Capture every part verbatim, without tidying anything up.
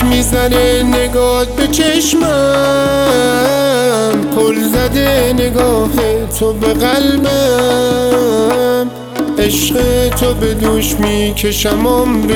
میزنه نگات به چشمم، پل زده نگاه تو به قلبم، عشق تو به دوش میکشم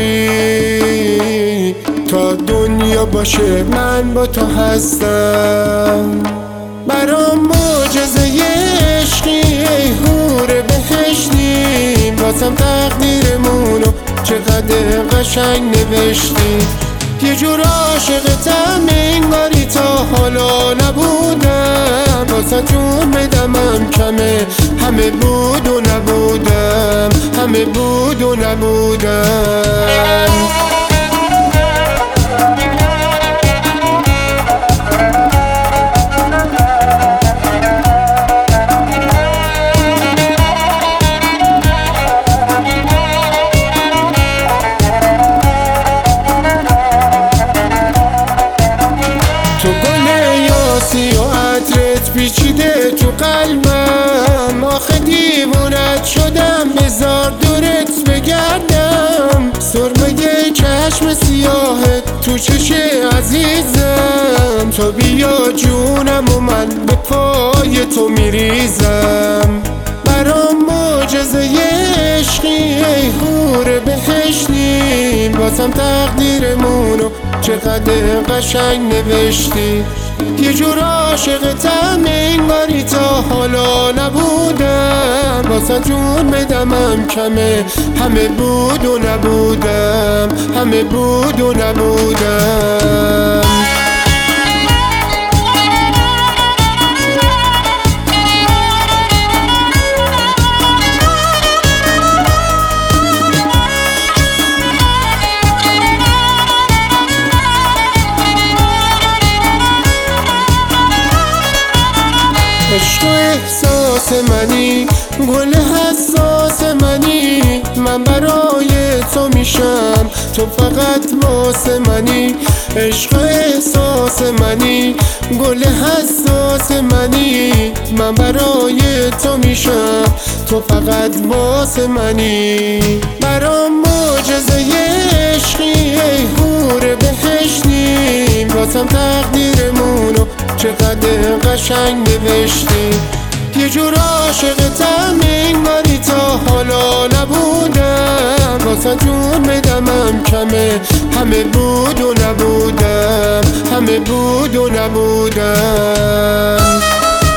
عمری، تا دنیا باشه من با تو هستم. برام معجزه عشقی ای حور بهشتی، واسم تقدیرمونو چقدر قشنگ نوشتی. یه جور عاشقتم انگاری تا حالا نبودم، واسه جون بدمم کمه همه بود و نبودم، همه بود و نبودم. تو گل یاسی و عطرت پیچیده تو قلبم، آخه دیوونت شدم بذار دورت بگردم. سرمه چشم سیاهت تو چش عزیزم، تو بیا جونم و من به پای تو میریزم. برام معجزه عشقی ای حور بهشتی، واسم تقدیرمونو چقدر قشنگ نوشتی. یه جور عاشقتم انگاری تا حالا نبودم، واسه جون بدمم کمه همه بود و نبودم، همه بود و نبودم. عشق و احساس منی، گل حساس منی، من برای تو میشم تو فقط واسه منی. عشق و احساس منی، گل حساس منی، من برای تو میشم تو فقط واسه منی. برام معجزه عشقی ای حور بهشتی، واسم تقدیرمونو چقدر قشنگ نوشتی. یه جور عاشقتم انگاری تا حالا نبودم، واسه جون بدمم کمه همه بود و نبودم، همه بود و نبودم.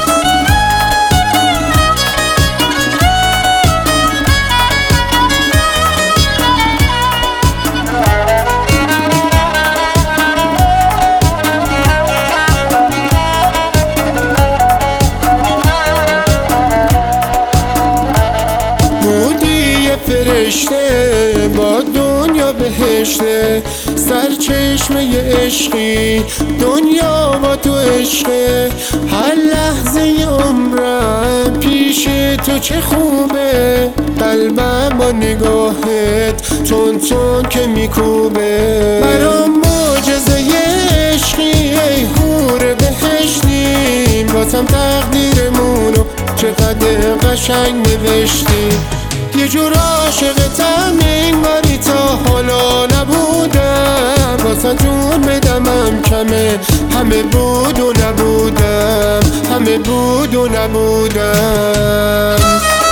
فرشته با دنیا بهشته، سرچشمه عشقی دنیا با تو عشقه. هر لحظه عمرم پیش تو چه خوبه، قلبم با نگاهت تون تون که میکوبه. برام معجزه عشقی ای حور بهشتی، واسم تقدیرمونو چقدر قشنگ نوشتی. یه جور عاشقتم انگاری تا حالا نبودم، واسه جون بدمم کمه همه بود و نبودم، همه بود و نبودم.